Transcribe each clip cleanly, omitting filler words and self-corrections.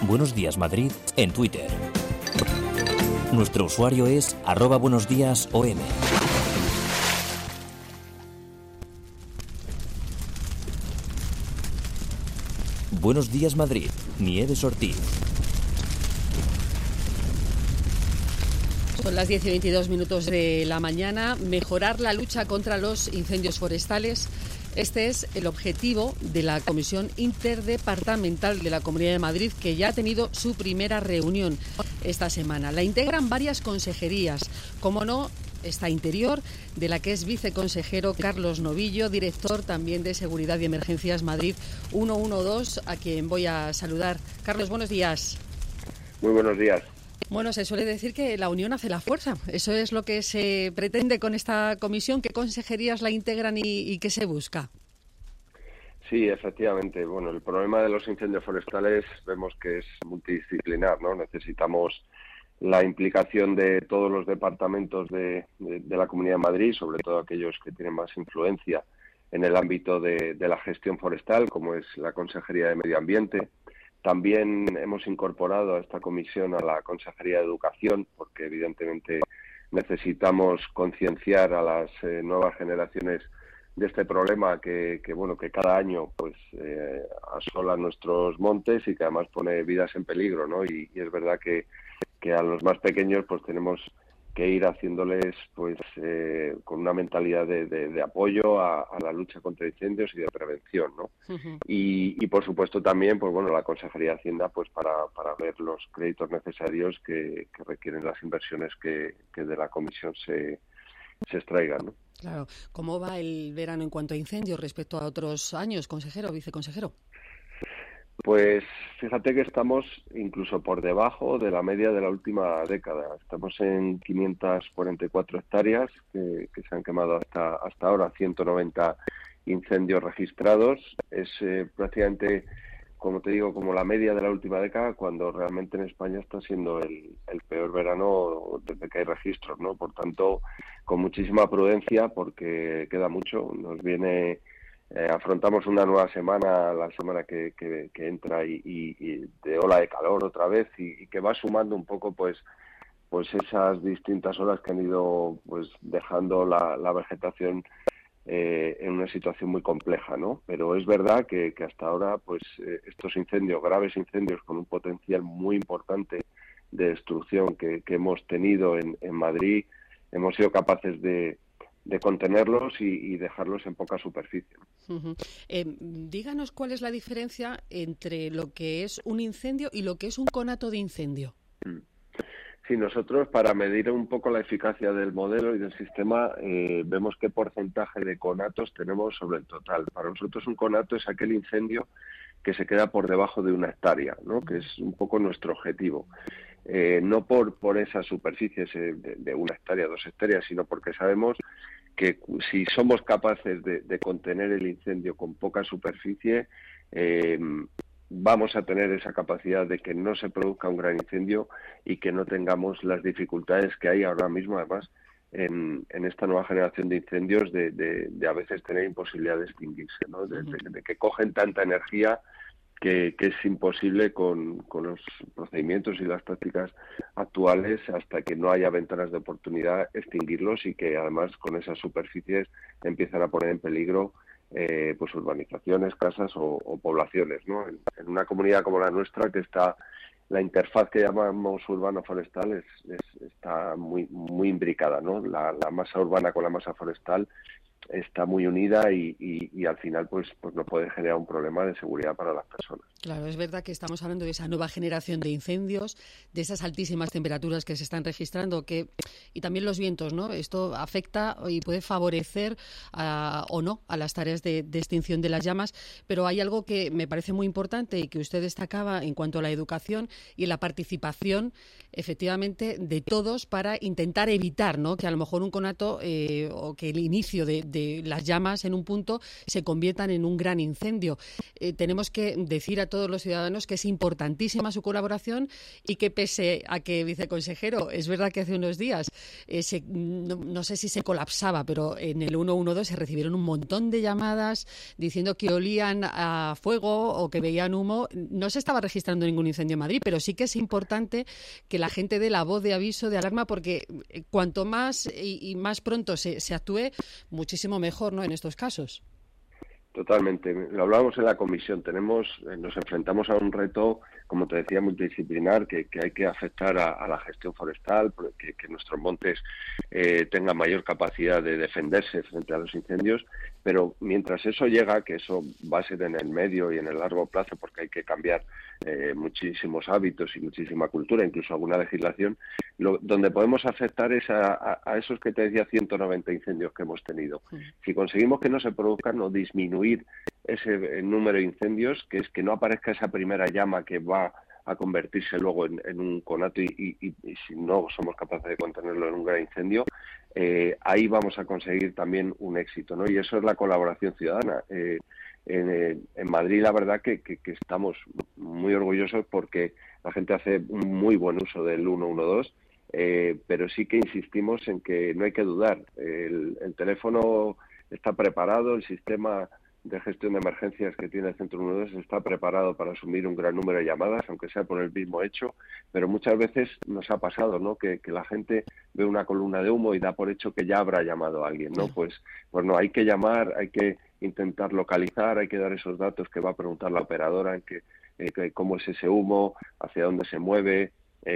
Buenos Días Madrid en Twitter. Nuestro usuario es @buenosdiasom. Buenos Días Madrid, Nieves Ortiz. Son las 10:22 de la mañana. Mejorar la lucha contra los incendios forestales. Este es el objetivo de la Comisión Interdepartamental de la Comunidad de Madrid, que ya ha tenido su primera reunión esta semana. La integran varias consejerías, como no, está Interior, de la que es viceconsejero Carlos Novillo, director también de Seguridad y Emergencias Madrid 112, a quien voy a saludar. Carlos, buenos días. Muy buenos días. Bueno, se suele decir que la unión hace la fuerza. Eso es lo que se pretende con esta comisión. ¿Qué consejerías la integran y qué se busca? Sí, efectivamente. Bueno, el problema de los incendios forestales vemos que es multidisciplinar, ¿no? Necesitamos la implicación de todos los departamentos de la Comunidad de Madrid, sobre todo aquellos que tienen más influencia en el ámbito de la gestión forestal, como es la Consejería de Medio Ambiente. También hemos incorporado a esta comisión a la Consejería de Educación, porque evidentemente necesitamos concienciar a las nuevas generaciones de este problema que cada año pues asola nuestros montes y que además pone vidas en peligro, ¿no? Y es verdad que a los más pequeños pues tenemos que ir haciéndoles pues con una mentalidad de apoyo a la lucha contra incendios y de prevención, ¿no? Uh-huh. Y por supuesto también pues bueno, la Consejería de Hacienda pues para ver los créditos necesarios que requieren las inversiones que de la comisión se extraigan, ¿no? Claro. ¿Cómo va el verano en cuanto a incendios respecto a otros años, consejero, viceconsejero? Pues fíjate que estamos incluso por debajo de la media de la última década. Estamos en 544 hectáreas que se han quemado hasta ahora, 190 incendios registrados. Es prácticamente, como te digo, como la media de la última década, cuando realmente en España está siendo el peor verano desde que hay registros, ¿no? Por tanto, con muchísima prudencia, porque queda mucho. Nos viene... afrontamos una nueva semana, la semana que entra y de ola de calor otra vez y que va sumando un poco pues esas distintas olas que han ido pues dejando la vegetación en una situación muy compleja, ¿no? Pero es verdad que hasta ahora pues estos incendios, graves incendios con un potencial muy importante de destrucción que hemos tenido en Madrid, hemos sido capaces de contenerlos y dejarlos en poca superficie. Uh-huh. Díganos cuál es la diferencia entre lo que es un incendio y lo que es un conato de incendio. Sí, nosotros para medir un poco la eficacia del modelo y del sistema vemos qué porcentaje de conatos tenemos sobre el total. Para nosotros un conato es aquel incendio que se queda por debajo de 1 hectárea, ¿no? Que es un poco nuestro objetivo. No por esas superficies de 1 hectárea, 2 hectáreas, sino porque sabemos que si somos capaces de contener el incendio con poca superficie, vamos a tener esa capacidad de que no se produzca un gran incendio y que no tengamos las dificultades que hay ahora mismo, además, en esta nueva generación de incendios de a veces tener imposibilidad de extinguirse, ¿no? De que cogen tanta energía que es imposible con los procedimientos y las prácticas actuales, hasta que no haya ventanas de oportunidad, extinguirlos y que además con esas superficies empiezan a poner en peligro pues urbanizaciones, casas o poblaciones, ¿no? En una comunidad como la nuestra, que está la interfaz que llamamos urbano-forestal está muy imbricada, ¿no? La masa urbana con la masa forestal está muy unida y al final pues no puede generar un problema de seguridad para las personas. Claro, es verdad que estamos hablando de esa nueva generación de incendios, de esas altísimas temperaturas que se están registrando, y también los vientos, ¿no? Esto afecta y puede favorecer o no a las tareas de extinción de las llamas, pero hay algo que me parece muy importante y que usted destacaba en cuanto a la educación y la participación, efectivamente, de todos para intentar evitar, ¿no? Que a lo mejor un conato o que el inicio de de las llamas en un punto se conviertan en un gran incendio. Tenemos que decir a todos los ciudadanos que es importantísima su colaboración y que pese a que, viceconsejero, es verdad que hace unos días no sé si se colapsaba, pero en el 112 se recibieron un montón de llamadas diciendo que olían a fuego o que veían humo. No se estaba registrando ningún incendio en Madrid, pero sí que es importante que la gente dé la voz de aviso, de alarma, porque cuanto más y más pronto se actúe, muchísimo mejor, ¿no?, en estos casos. Totalmente. Lo hablábamos en la comisión. Nos enfrentamos a un reto, como te decía, multidisciplinar, que hay que afectar a la gestión forestal, que nuestros montes tengan mayor capacidad de defenderse frente a los incendios. Pero mientras eso llega, que eso va a ser en el medio y en el largo plazo, porque hay que cambiar muchísimos hábitos y muchísima cultura, incluso alguna legislación, donde podemos afectar es a esos que te decía 190 incendios que hemos tenido. Si conseguimos que no se produzcan o disminuir ese número de incendios, que es que no aparezca esa primera llama que va a convertirse luego en un conato y si no somos capaces de contenerlo en un gran incendio, ahí vamos a conseguir también un éxito, ¿no? Y eso es la colaboración ciudadana. En Madrid la verdad que estamos muy orgullosos porque la gente hace un muy buen uso del 112, pero sí que insistimos en que no hay que dudar. El teléfono está preparado, el sistema de gestión de emergencias que tiene el Centro 112 está preparado para asumir un gran número de llamadas, aunque sea por el mismo hecho, pero muchas veces nos ha pasado, ¿no?, que la gente ve una columna de humo y da por hecho que ya habrá llamado a alguien, ¿no? Pues no, hay que llamar, hay que intentar localizar, hay que dar esos datos que va a preguntar la operadora, en que cómo es ese humo, hacia dónde se mueve,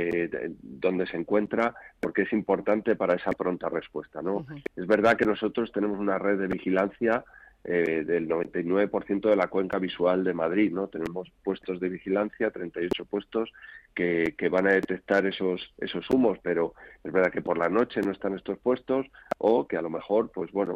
dónde se encuentra, porque es importante para esa pronta respuesta, ¿no? Es verdad que nosotros tenemos una red de vigilancia del 99% de la cuenca visual de Madrid, ¿no? Tenemos puestos de vigilancia, 38 puestos que van a detectar esos humos, pero es verdad que por la noche no están estos puestos o que a lo mejor,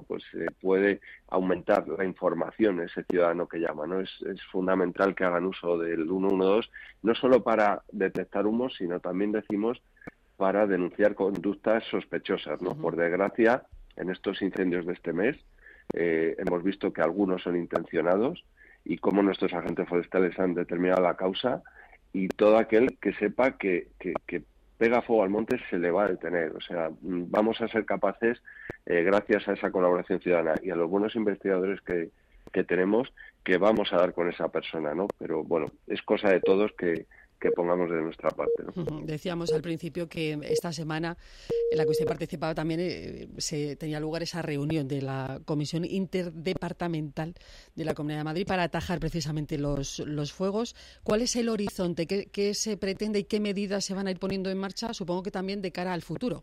puede aumentar la información ese ciudadano que llama, ¿no? Es fundamental que hagan uso del 112, no solo para detectar humos, sino también, decimos, para denunciar conductas sospechosas, ¿no? Por desgracia, en estos incendios de este mes, hemos visto que algunos son intencionados y cómo nuestros agentes forestales han determinado la causa, y todo aquel que sepa que pega fuego al monte se le va a detener. O sea, vamos a ser capaces, gracias a esa colaboración ciudadana y a los buenos investigadores que tenemos, que vamos a dar con esa persona, ¿no? Pero bueno, es cosa de todos que pongamos de nuestra parte, ¿no? Decíamos al principio que esta semana en la que usted participaba también se tenía lugar esa reunión de la Comisión Interdepartamental de la Comunidad de Madrid para atajar precisamente los fuegos. ¿Cuál es el horizonte? ¿Qué se pretende y qué medidas se van a ir poniendo en marcha? Supongo que también de cara al futuro.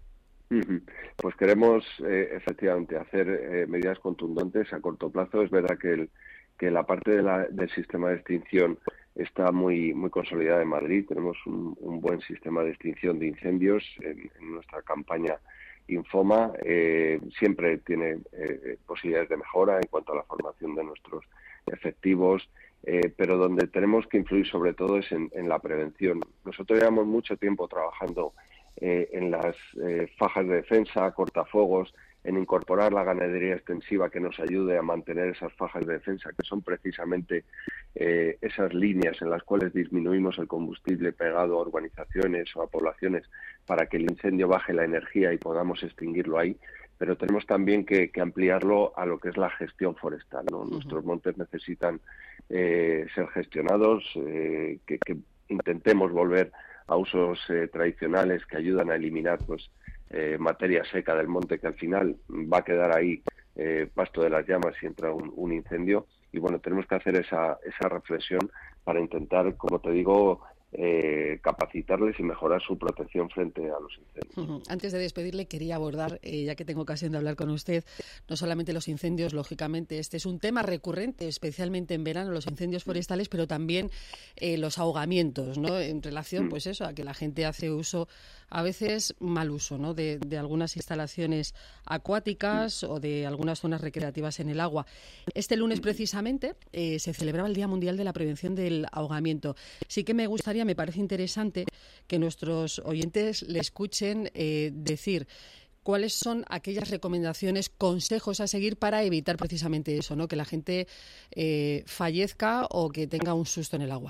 Pues queremos efectivamente hacer medidas contundentes a corto plazo. Es verdad que la parte del sistema de extinción está muy consolidada en Madrid. Tenemos un buen sistema de extinción de incendios en nuestra campaña Infoma. Siempre tiene posibilidades de mejora en cuanto a la formación de nuestros efectivos, pero donde tenemos que influir sobre todo es en la prevención. Nosotros llevamos mucho tiempo trabajando en las fajas de defensa, cortafuegos, en incorporar la ganadería extensiva que nos ayude a mantener esas fajas de defensa, que son precisamente esas líneas en las cuales disminuimos el combustible pegado a urbanizaciones o a poblaciones para que el incendio baje la energía y podamos extinguirlo ahí. Pero tenemos también que ampliarlo a lo que es la gestión forestal, ¿no? Nuestros montes necesitan ser gestionados, que intentemos volver a usos tradicionales que ayudan a eliminar materia seca del monte, que al final va a quedar ahí pasto de las llamas si entra un incendio. Y bueno, tenemos que hacer esa reflexión para intentar, como te digo, capacitarles y mejorar su protección frente a los incendios. Antes de despedirle, quería abordar, ya que tengo ocasión de hablar con usted, no solamente los incendios, lógicamente, este es un tema recurrente, especialmente en verano, los incendios forestales, pero también los ahogamientos, ¿no? En relación, pues eso, a que la gente hace uso, a veces mal uso, ¿no? de algunas instalaciones acuáticas o de algunas zonas recreativas en el agua. Este lunes, precisamente, se celebraba el Día Mundial de la Prevención del Ahogamiento. Sí que me parece interesante que nuestros oyentes le escuchen decir ¿cuáles son aquellas recomendaciones, consejos a seguir para evitar precisamente eso, ¿no? Que la gente fallezca o que tenga un susto en el agua?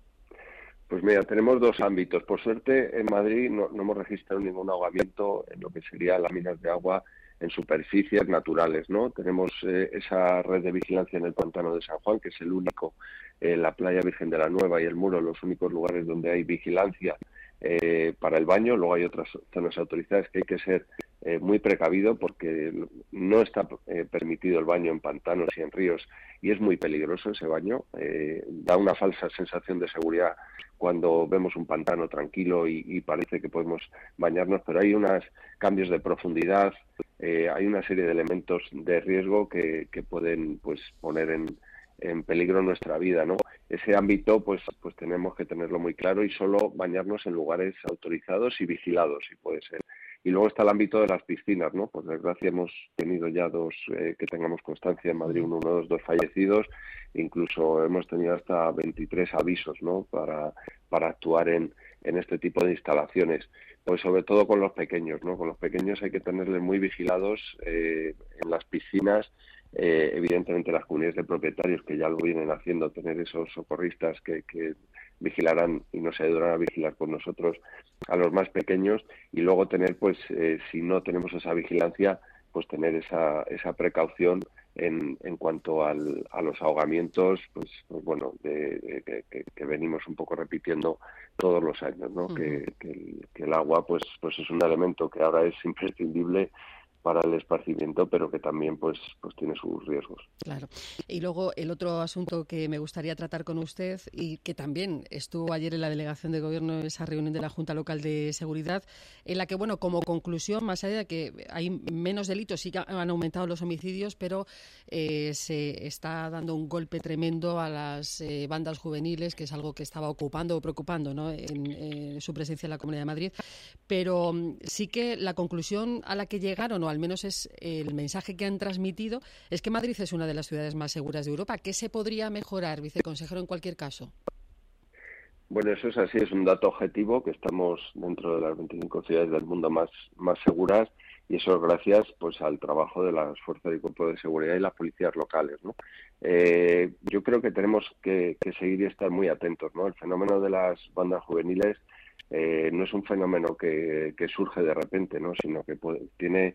Pues mira, tenemos dos ámbitos. Por suerte, en Madrid no hemos registrado ningún ahogamiento en lo que serían láminas de agua en superficies naturales, ¿no? Tenemos esa red de vigilancia en el pantano de San Juan, que es el único, la playa Virgen de la Nueva y el Muro, los únicos lugares donde hay vigilancia para el baño. Luego hay otras zonas autorizadas que hay que ser muy precavido porque no está permitido el baño en pantanos y en ríos y es muy peligroso ese baño. Da una falsa sensación de seguridad cuando vemos un pantano tranquilo y parece que podemos bañarnos, pero hay unos cambios de profundidad, hay una serie de elementos de riesgo que pueden pues poner en peligro nuestra vida, ¿no? Ese ámbito pues tenemos que tenerlo muy claro y solo bañarnos en lugares autorizados y vigilados, si puede ser. Y luego está el ámbito de las piscinas, ¿no? Por desgracia hemos tenido ya dos, que tengamos constancia en Madrid, dos fallecidos, incluso hemos tenido hasta 23 avisos, ¿no? Para actuar en este tipo de instalaciones. Pues sobre todo con los pequeños, ¿no? Con los pequeños hay que tenerles muy vigilados en las piscinas. Evidentemente las comunidades de propietarios que ya lo vienen haciendo, tener esos socorristas que vigilarán y nos ayudarán a vigilar con nosotros a los más pequeños, y luego tener pues si no tenemos esa vigilancia, pues tener esa precaución en cuanto a los ahogamientos, pues bueno, que venimos un poco repitiendo todos los años, ¿no? Que el agua pues es un elemento que ahora es imprescindible para el esparcimiento, pero que también pues tiene sus riesgos. Claro. Y luego el otro asunto que me gustaría tratar con usted y que también estuvo ayer en la delegación de gobierno, en esa reunión de la Junta Local de Seguridad, en la que, bueno, como conclusión, más allá de que hay menos delitos, sí que han aumentado los homicidios, pero se está dando un golpe tremendo a las bandas juveniles, que es algo que estaba ocupando o preocupando, ¿no? en su presencia en la Comunidad de Madrid. Pero sí que la conclusión a la que llegaron, o al menos es el mensaje que han transmitido, es que Madrid es una de las ciudades más seguras de Europa. ¿Qué se podría mejorar, viceconsejero, en cualquier caso? Bueno, eso es así, es un dato objetivo, que estamos dentro de las 25 ciudades del mundo más seguras, y eso es gracias pues al trabajo de las fuerzas y cuerpos de seguridad y las policías locales, ¿no? Yo creo que tenemos que seguir y estar muy atentos, ¿no? El fenómeno de las bandas juveniles no es un fenómeno que surge de repente, ¿no? Sino que tiene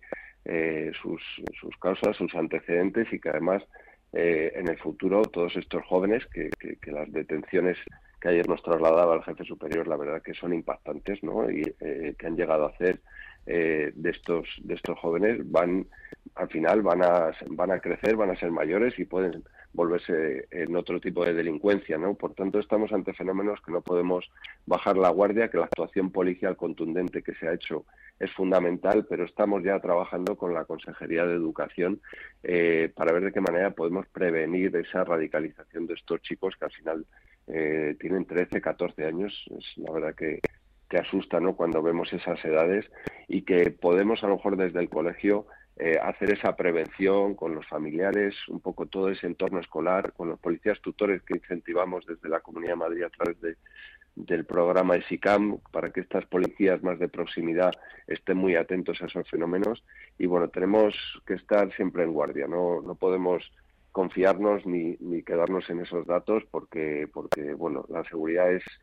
sus causas, sus antecedentes, y que además en el futuro todos estos jóvenes que las detenciones que ayer nos trasladaba el jefe superior, la verdad que son impactantes, ¿no? Y que han llegado a hacer de estos jóvenes, al final van a crecer, van a ser mayores y pueden volverse en otro tipo de delincuencia, ¿no? Por tanto, estamos ante fenómenos que no podemos bajar la guardia, que la actuación policial contundente que se ha hecho es fundamental, pero estamos ya trabajando con la Consejería de Educación para ver de qué manera podemos prevenir esa radicalización de estos chicos que al final tienen 13, 14 años. Es la verdad que asusta, ¿no? Cuando vemos esas edades, y que podemos a lo mejor desde el colegio hacer esa prevención con los familiares, un poco todo ese entorno escolar, con los policías tutores que incentivamos desde la Comunidad de Madrid a través del programa ESICAM, para que estas policías más de proximidad estén muy atentos a esos fenómenos. Y bueno, tenemos que estar siempre en guardia, no podemos confiarnos ni quedarnos en esos datos, porque bueno, la seguridad es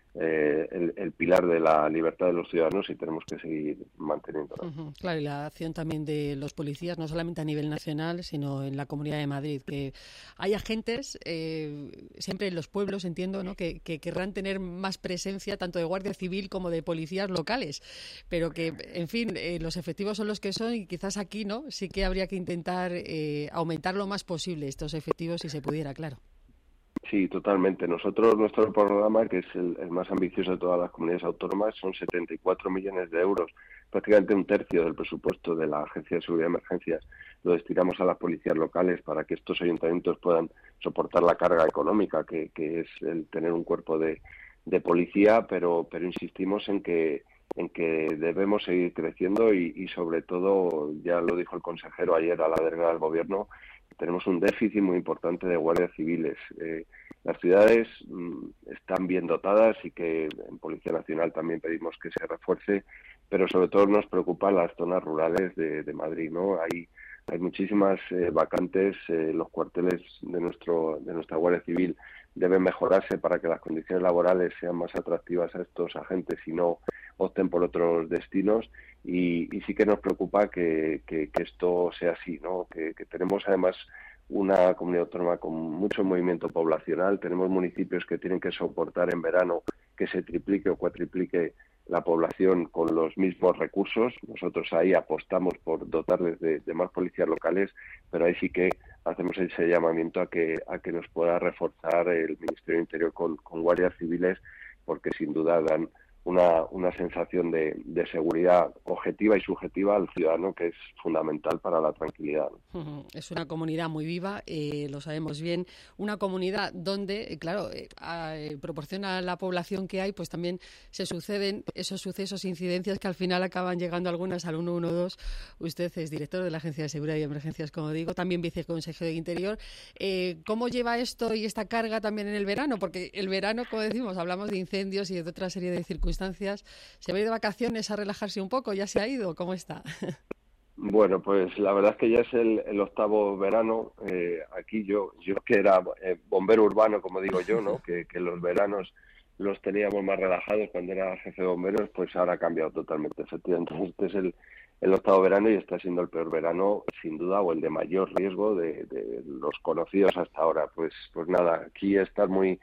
el pilar de la libertad de los ciudadanos, y tenemos que seguir manteniéndola. Claro, y la acción también de los policías, no solamente a nivel nacional, sino en la Comunidad de Madrid, que hay agentes siempre en los pueblos, entiendo, ¿no? que querrán tener más presencia tanto de Guardia Civil como de policías locales, pero que, en fin, los efectivos son los que son, y quizás aquí, ¿no?, sí que habría que intentar aumentar lo más posible estos efectivos, si se pudiera, claro. Sí, totalmente. Nuestro programa, que es el más ambicioso de todas las comunidades autónomas, son 74 millones de euros, prácticamente un tercio del presupuesto de la Agencia de Seguridad de Emergencias. Lo destinamos a las policías locales para que estos ayuntamientos puedan soportar la carga económica que es el tener un cuerpo de policía, pero insistimos en que debemos seguir creciendo y sobre todo, ya lo dijo el consejero ayer a la delegada del Gobierno, tenemos un déficit muy importante de guardias civiles. Las ciudades están bien dotadas y que en Policía Nacional también pedimos que se refuerce, pero sobre todo nos preocupan las zonas rurales de Madrid, ¿no? Hay muchísimas vacantes, los cuarteles de nuestra Guardia Civil deben mejorarse para que las condiciones laborales sean más atractivas a estos agentes y no opten por otros destinos, y sí que nos preocupa que esto sea así, ¿no? Que tenemos además una comunidad autónoma con mucho movimiento poblacional, tenemos municipios que tienen que soportar en verano que se triplique o cuatriplique la población con los mismos recursos. Nosotros ahí apostamos por dotarles de más policías locales, pero ahí sí que hacemos ese llamamiento a que nos pueda reforzar el Ministerio del Interior con guardias civiles, porque sin duda dan una sensación de seguridad objetiva y subjetiva al ciudadano, que es fundamental para la tranquilidad. Es una comunidad muy viva, lo sabemos bien, una comunidad donde, claro, proporciona a la población que hay, pues también se suceden esos sucesos, incidencias que al final acaban llegando algunas al 112. Usted es director de la Agencia de Seguridad y Emergencias, como digo, también viceconsejero de Interior. ¿Cómo lleva esto y esta carga también en el verano? Porque el verano, como decimos, hablamos de incendios y de otra serie de circunstancias. ¿Se va a ir de vacaciones a relajarse un poco? ¿Ya se ha ido? ¿Cómo está? Bueno, pues la verdad es que ya es el octavo verano. Aquí yo que era bombero urbano, como digo yo, ¿no? Que los veranos los teníamos más relajados cuando era jefe de bomberos, pues ahora ha cambiado totalmente. Efectivamente, este es el octavo verano y está siendo el peor verano, sin duda, o el de mayor riesgo de los conocidos hasta ahora. Pues nada, aquí estar muy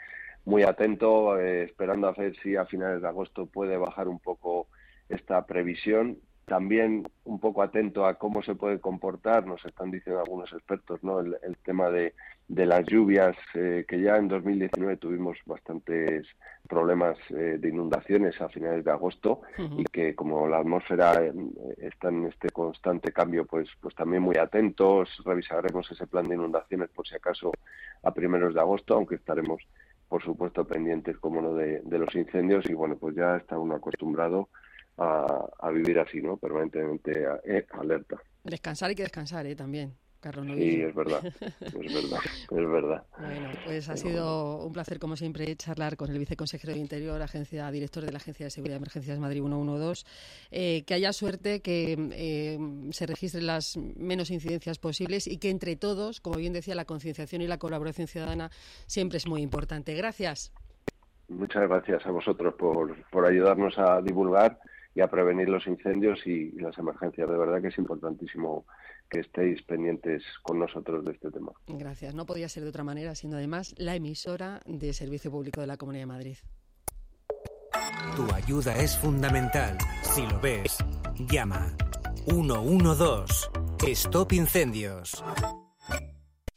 atento, esperando a ver si a finales de agosto puede bajar un poco esta previsión. También un poco atento a cómo se puede comportar, nos están diciendo algunos expertos, ¿no? El tema de las lluvias, que ya en 2019 tuvimos bastantes problemas de inundaciones a finales de agosto, y que como la atmósfera está en este constante cambio, pues también muy atentos. Revisaremos ese plan de inundaciones por si acaso a primeros de agosto, aunque estaremos por supuesto pendientes, como no, de los incendios, y bueno, pues ya está uno acostumbrado a vivir así, ¿no? Permanentemente alerta. Descansar, hay que descansar, también, Carlos Novillo. Sí, es verdad. Bueno, pues ha sido un placer, como siempre, charlar con el viceconsejero de Interior, director de la Agencia de Seguridad y Emergencias Madrid 112. Que haya suerte, que se registren las menos incidencias posibles y que entre todos, como bien decía, la concienciación y la colaboración ciudadana siempre es muy importante. Gracias. Muchas gracias a vosotros por ayudarnos a divulgar y a prevenir los incendios y las emergencias. De verdad que es importantísimo que estéis pendientes con nosotros de este tema. Gracias. No podía ser de otra manera, siendo además la emisora de Servicio Público de la Comunidad de Madrid. Tu ayuda es fundamental. Si lo ves, llama 112. Stop Incendios.